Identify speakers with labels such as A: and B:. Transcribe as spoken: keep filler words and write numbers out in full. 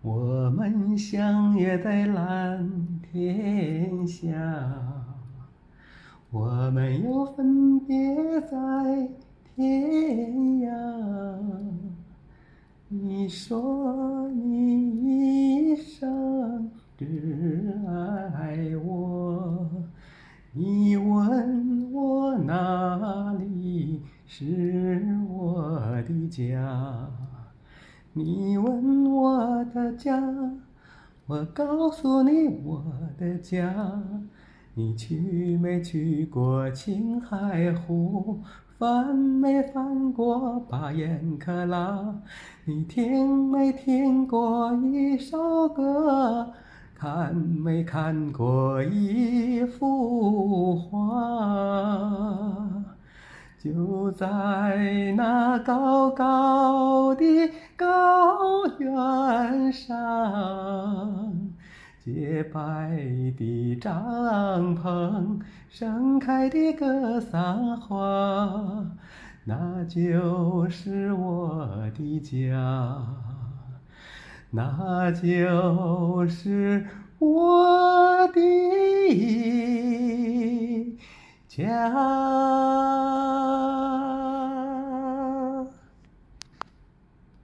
A: 我们相约在蓝天下，我们又分别在天涯。你说你一生只爱我，你问我哪里是我的家？你问我的家，我告诉你我的家。你去没去过青海湖？翻没翻过巴颜喀拉？你听没听过一首歌？看没看过一幅画？就在那高高的高原上，洁白的帐篷，盛开的格桑花，那就是我的家，那就是我的家。